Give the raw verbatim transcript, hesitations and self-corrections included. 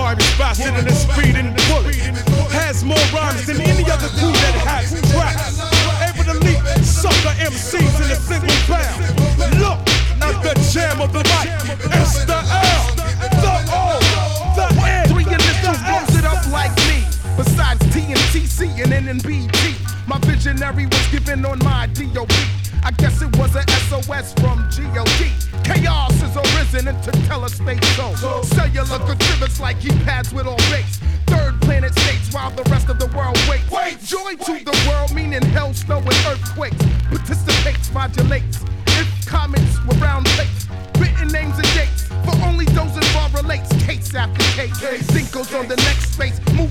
I was faster than a speeding bullet. Has more rhymes than any other crew that has tracks. Able to leap sucker M Cs in a single bound. Look at the jam of the mic. It's the L, the O, the N. Three initials blows it up like me. Besides T N T C and N N B G, my visionary was given on my D O B. I guess it was an S O S from G O D. Chaos is arisen into telespace zone. Cellular contributes like keypads with all rates. Third planet states while the rest of the world waits. Wait. Joy to the world, meaning hell, snow, and earthquakes. Participates, modulates.